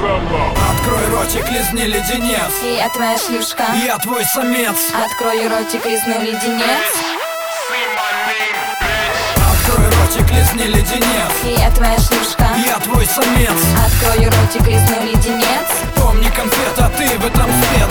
Открой ротик, лизни леденец. Я твоя шлюшка. Я твой самец. Открой ротик, лизну леденец. Открой ротик, лизни леденец. Я твоя шлюшка. Я твой самец. Открой ротик, лизну леденец. Помни конфета, ты в этом спец.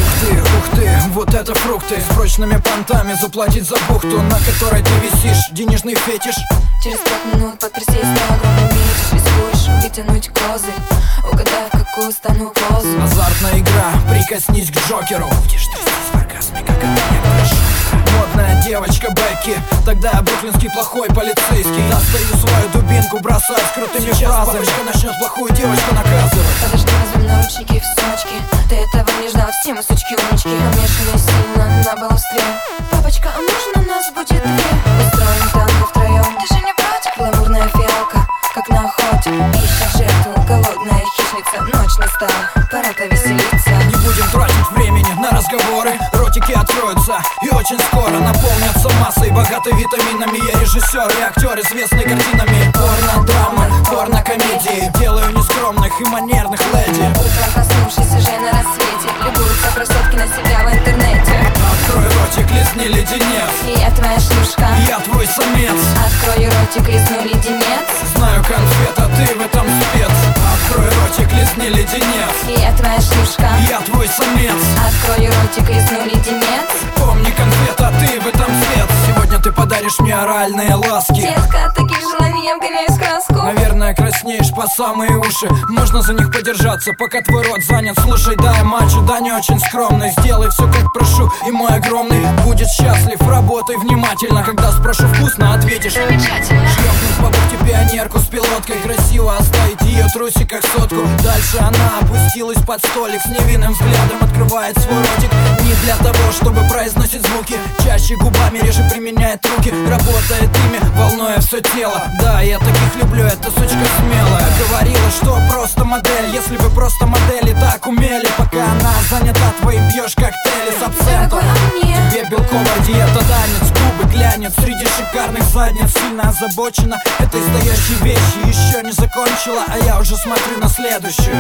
Ух ты, вот это фрукты. С прочными понтами заплатить за бухту, на которой ты висишь, денежный фетиш. Через 5 минут под присесть на огромный меч. Рискуешь вытянуть козырь, угадай, в какую стану позу. Азартная игра, прикоснись к Джокеру. Будешь трястись в оргазме, как от некоторых. Модная девочка Бекки, тогда я бруклинский плохой полицейский. Достаю свою дубинку, бросаю с крутыми фразами. Папочка начнет плохую девочку наказывать. Подожди, возьми наручники в сумочке. Ты этого не ждал, все мы сучки-умочки. Намешаны сильно на баловстве. Папочка, а можно нас будет две? Устроим танго втроем. Ты же не против? Гламурная фиалка, как на охоте. Ищет жертву, голодная хищница. Ночь настала, пора повеселиться. Не будем тратить времени на разговоры. Ротики откроются и очень скоро наполнятся массой, богатой витаминами. Я режиссер и актер, известный картинами. Порно-драмы, порно-комедии. Делаю нескромных и манерных леди. Утром проснувшись уже на рассвете, любуются красотки на себя в интернете. Открой ротик, лизни леденец. Я твоя шлюшка. Я твой самец. Открой ротик, лизну леденец. Знаю конфета, ты в этом спец. Открой ротик, лизни леденец. Я твоя шлюшка. Я твой самец. Открой ротик, лизну леденец. Помни конфета, ты в этом спец. Сегодня ты подаришь мне оральные ласки. Детка, от таких желаний я вгоняюсь в краску. Наверное, краснеешь по самые уши. Можно за них подержаться, пока твой рот занят. Слушай, дай мачо, да не очень скромный. Сделай все, как прошу, и мой огромный будет счастлив. Работай внимательно, когда спрошу вкусно, ответишь замечательно. Шлепнуть по бухте пионерку с пилоткой. Красиво оставить ее трусиках сотку. Дальше она опустилась под столик. С невинным взглядом открывает свой ротик. Не для того, чтобы произносить звуки. Чаще губами, реже применяет руки. Работает ими, волнуя все тело. Да, я таких люблю, эта сучка смелая. Говорила, что просто модель. Если бы просто модели так умели. Пока она занята, твоим пьешь коктейли с абсентом. Тебе белковая диета, танец, губы глянет среди шикарных задниц. Сильно озабочена этой стоящей вещи. Еще не закончила, а я уже смотрю на следующую.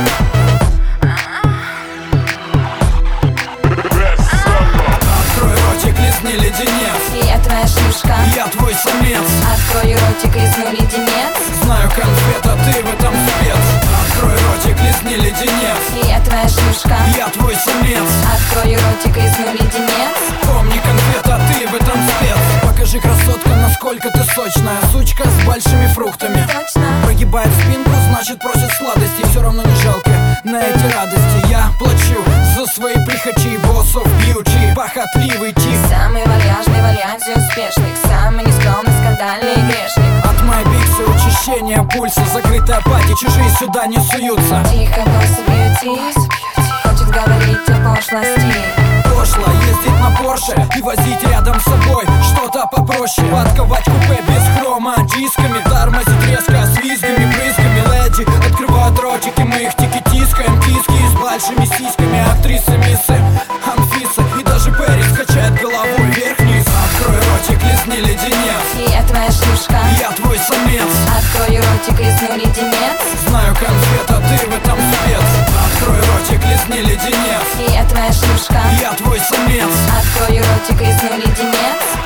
Открой ротик, лизни леденец. Я твоя шлюшка. Я твой самец. Открой ротик, лизну леденец. Знаю конфета, ты в этом спец. Открой ротик, лизни леденец. Я твоя шлюшка. Я твой самец. Открой ротик, лизну леденец. Помни конфета, ты в этом спец. Покажи, красотка, насколько ты сочная. Сучка с большими фруктами. Точно. Прогибает спинку, значит просит сладости. Все равно не жалко на эти радости. Я плачу за свои прихочи. Боссов бьючи, похотливый тип. Самый вальяжный в альянсе успешных. Самый нескромный, скандальный грешник. От моей биксы учащение пульса. Закрытая пати, чужие сюда не суются. Тихо, босса, бьютись. Хочет говорить о пошлости. Пошло ездить на Порше и возить рядом с собой что-то попроще. Подковать купе без хрома дисками. Тормозить резко с визгами, брызгами. Леди открывают ротики, мы их тики-тискаем. Киски с большими сиськами. Актрисы, миссы, Анфиса и даже Пэрис качает головой вверх-вниз. Открой ротик, лизни леденец. Я твоя шлюшка. Я твой самец. Открой ротик, лизну леденец. Знаю конфета, ты в этом спец. Открой ротик, лизни леденец. Я твоя шлюшка. Я твой самец. Открой ротик, лизну леденец.